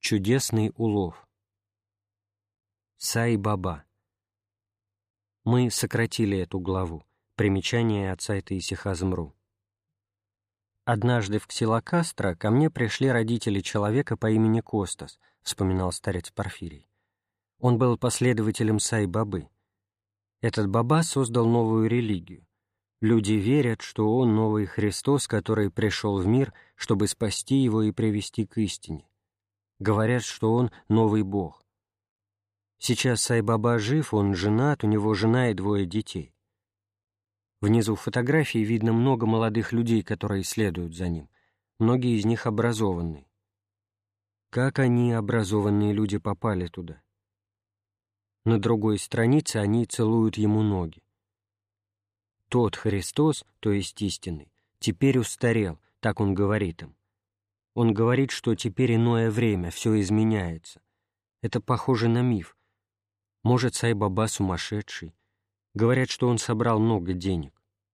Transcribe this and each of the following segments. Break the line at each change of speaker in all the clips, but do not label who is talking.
Чудесный улов. Сай-Баба. Мы сократили эту главу. Примечание от сайта исихазм.ру. «Однажды в Ксилокастро ко мне пришли родители человека по имени Костас», вспоминал старец Порфирий. Он был последователем Сай-Бабы. Этот Баба создал новую религию. Люди верят, что он новый Христос, который пришел в мир, чтобы спасти его и привести к истине. Говорят, что он новый Бог. Сейчас Сай-Баба жив, он женат, у него жена и 2 детей. Внизу фотографии видно много молодых людей, которые следуют за ним. Многие из них образованные. Как они, образованные люди, попали туда? На другой странице они целуют ему ноги. Тот Христос, то есть истинный, теперь устарел, так он говорит им. Он говорит, что теперь иное время, все изменяется. Это похоже на миф. Может, Сай-Баба сумасшедший. Говорят, что он собрал много денег.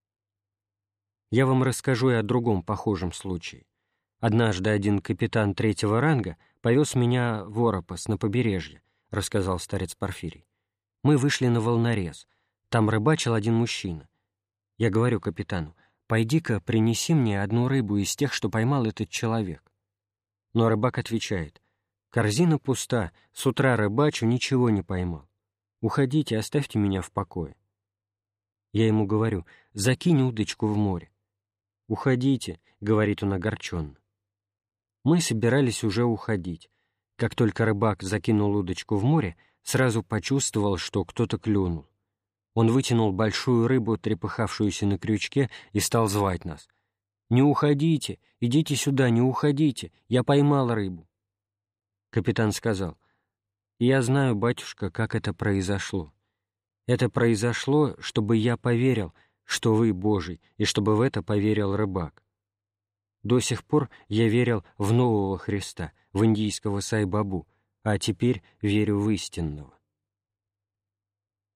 Я вам расскажу и о другом похожем случае. Однажды один капитан 3-го ранга повез меня в Оропос на побережье, рассказал старец Порфирий. Мы вышли на волнорез. Там рыбачил один мужчина. Я говорю капитану: «Пойди-ка, принеси мне одну рыбу из тех, что поймал этот человек». Но рыбак отвечает: «Корзина пуста, с утра рыбачу, ничего не поймал. Уходите, оставьте меня в покое». Я ему говорю: «Закинь удочку в море». «Уходите», — говорит он огорченно. Мы собирались уже уходить. Как только рыбак закинул удочку в море, сразу почувствовал, что кто-то клюнул. Он вытянул большую рыбу, трепыхавшуюся на крючке, и стал звать нас. «Не уходите! Идите сюда, не уходите! Я поймал рыбу!» Капитан сказал: «Я знаю, батюшка, как это произошло. Это произошло, чтобы я поверил, что вы Божий, и чтобы в это поверил рыбак. До сих пор я верил в нового Христа, в индийского Сай-Бабу, а теперь верю в истинного».